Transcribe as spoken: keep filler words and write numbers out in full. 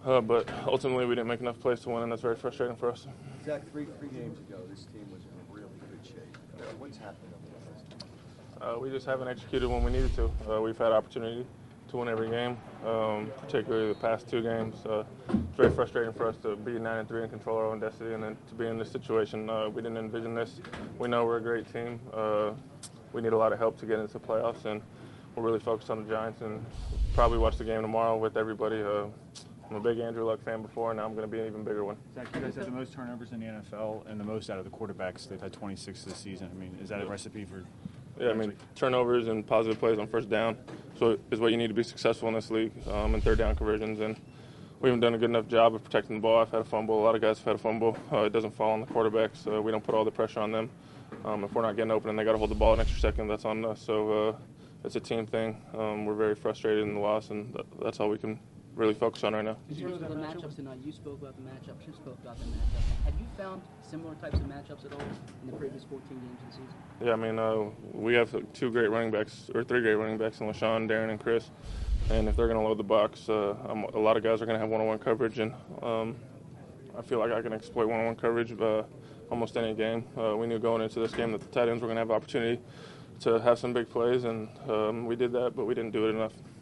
uh, but ultimately we didn't make enough plays to win, and that's very frustrating for us. Zach, three three games ago, this team was in really good shape. Uh, what's happened over the last time? Uh, we just haven't executed when we needed to. Uh, we've had opportunity to win every game, um, particularly the past two games. Uh, it's very frustrating for us to be nine and three and control our own destiny, and then to be in this situation. Uh, we didn't envision this. We know we're a great team. Uh, we need a lot of help to get into the playoffs, and we're really focused on the Giants. And probably watch the game tomorrow with everybody. Uh, I'm a big Andrew Luck fan before, and now I'm going to be an even bigger one. Zach, you guys have the most turnovers in the N F L and the most out of the quarterbacks. They've had twenty-six this season. I mean, is that a recipe for? Yeah, I mean, turnovers and positive plays on first down so is what you need to be successful in this league, um, and third down conversions. And we haven't done a good enough job of protecting the ball. I've had a fumble. A lot of guys have had a fumble. Uh, it doesn't fall on the quarterbacks. Uh, we don't put all the pressure on them. Um, if we're not getting open and they got to hold the ball an extra second, that's on us. So uh, it's a team thing. Um, we're very frustrated in the loss, and th- that's all we can really focus on right now. In terms of the matchups tonight, you spoke about the matchups, you spoke about the matchups. Have you found similar types of matchups at all in the previous fourteen games of the season? Yeah, I mean, uh, we have two great running backs, or three great running backs in LaShawn, Darren, and Chris. And if they're going to load the box, uh, I'm, a lot of guys are going to have one-on-one coverage, and um, I feel like I can exploit one-on-one coverage uh, almost any game. Uh, we knew going into this game that the tight ends were going to have opportunity to have some big plays, and um, we did that, but we didn't do it enough.